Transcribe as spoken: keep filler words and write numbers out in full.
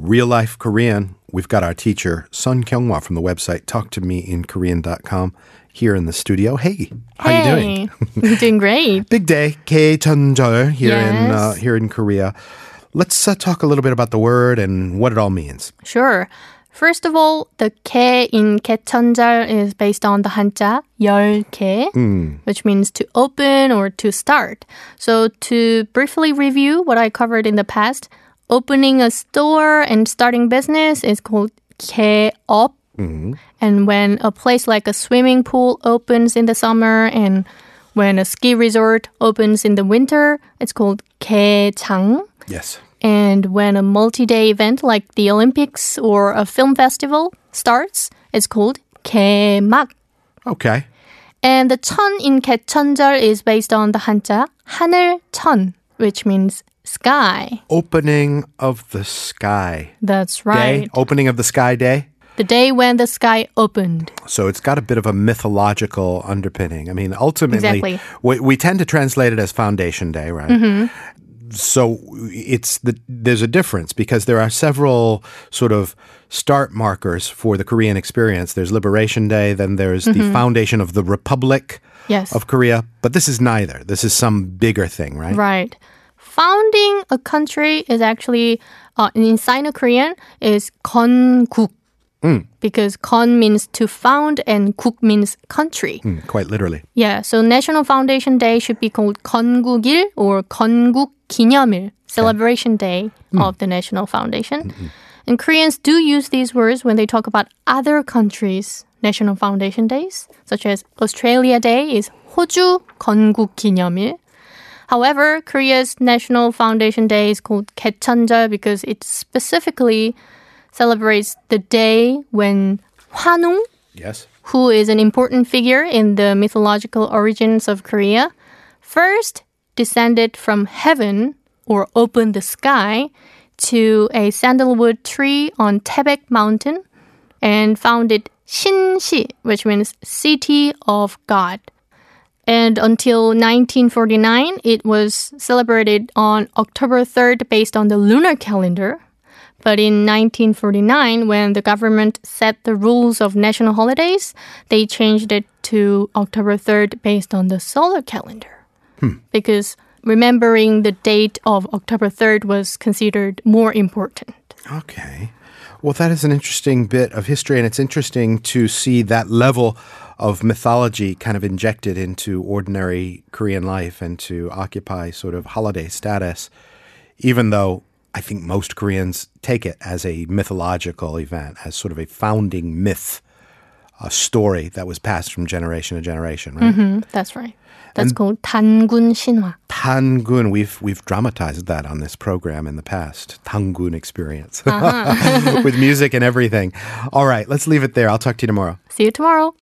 real life Korean. We've got our teacher, Sun Kyunghwa from the website talk to me in korean dot com here in the studio. Hey, how hey. are you doing? I'm doing great. Big day, 개천절 here yes. in uh, here in Korea. Let's uh, talk a little bit about the word and what it all means. Sure. First of all, the 개 in 개천절 is based on the 한자 열개, mm. which means to open or to start. So to briefly review what I covered in the past, opening a store and starting business is called 개업. Mm-hmm. And when a place like a swimming pool opens in the summer and when a ski resort opens in the winter, it's called 개장. Yes. And when a multi-day event like the Olympics or a film festival starts, it's called 개막. Okay. And the 천 in 개천절 is based on the 한자 하늘천, which means sky. Opening of the sky. That's right. Day? Opening of the sky day? The day when the sky opened. So it's got a bit of a mythological underpinning. I mean, ultimately, exactly. we, we tend to translate it as Foundation Day, right? Mm-hmm. So it's the there's a difference because there are several sort of start markers for the Korean experience. There's Liberation Day, then there's mm-hmm. the foundation of the Republic yes. of Korea. But this is neither. This is some bigger thing, right? Right. Founding a country is actually, uh, in Sino-Korean, is 건국. Mm. Because 건 means to found and 국 means country. Mm, quite literally. Yeah, so National Foundation Day should be called 건국일 or 건국기념일, celebration day mm. of the National Foundation. Mm-mm. And Koreans do use these words when they talk about other countries' National Foundation Days, such as Australia Day is 호주 건국기념일. However, Korea's National Foundation Day is called 개천절 because it specifically celebrates the day when Hwanung, yes. who is an important figure in the mythological origins of Korea, first descended from heaven or opened the sky to a sandalwood tree on Taebaek Mountain and founded Shinsi, which means city of God. And until nineteen forty-nine, it was celebrated on October third based on the lunar calendar. But in nineteen forty-nine, when the government set the rules of national holidays, they changed it to October third based on the solar calendar. Hmm. Because remembering the date of October third was considered more important. Okay. Well, that is an interesting bit of history, and it's interesting to see that level of mythology kind of injected into ordinary Korean life and to occupy sort of holiday status, even though I think most Koreans take it as a mythological event, as sort of a founding myth, a story that was passed from generation to generation, right? Mm-hmm, that's right. That's and called 단군 신화. 단군, we've we've dramatized that on this program in the past. 단군 experience uh-huh. with music and everything. All right, let's leave it there. I'll talk to you tomorrow. See you tomorrow.